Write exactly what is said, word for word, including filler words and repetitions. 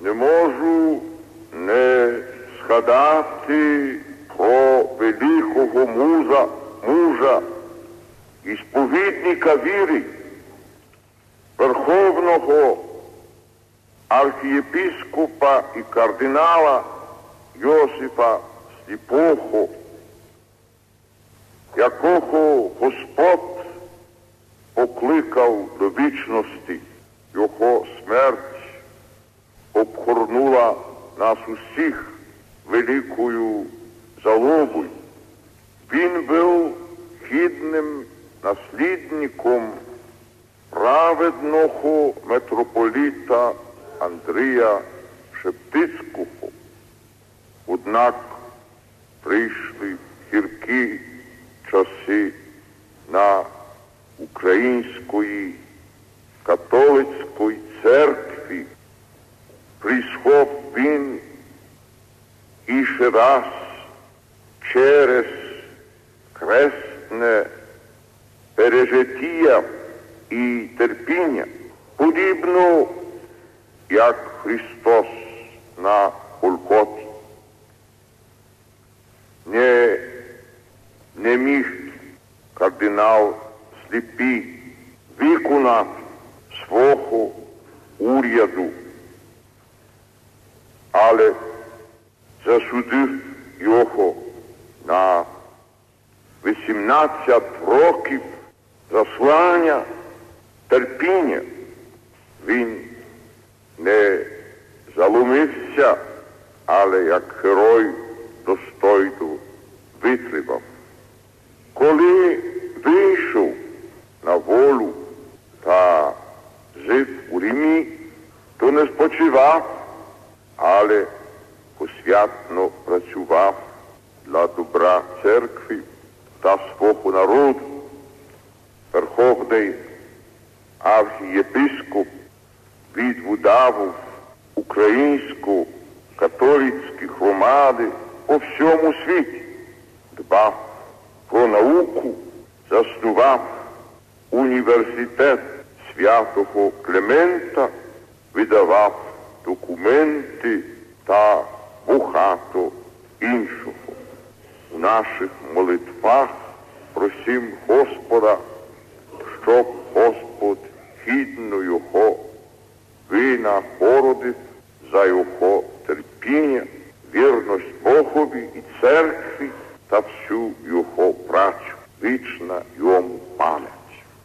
Не можу не згадати про великого муза, мужа і сповідника віри, верховного архієпископа і кардинала Йосифа Сліпого, якого Господь покликав до вічності. Його смерть обгорнула нас усіх великою жалобою. Він був гідним наслідником праведного митрополита Андрія Шептицького. Однак прийшли гіркі часи на української католицької церкві. Прийшов він і ще раз через хресне пережиття і терпіння, подібно як Христос на Голгофі. Не, не міг кардинал Сліпий виконати свого уряду, але засудив його на вісімнадцять років заслання, терпіння. Він не заломився, але як герой достойно витримав. Коли вийшов на волю та жив у Римі, то не спочивав, але посвятно працював для добра церкви та свого народу. Верховний архієпископ відвідав українсько-католицькі громади по всьому світі, дбав про науку, заснував університет святого Климента, видавав документи та багато іншого. У наших молитвах просим Господа, щоб Господь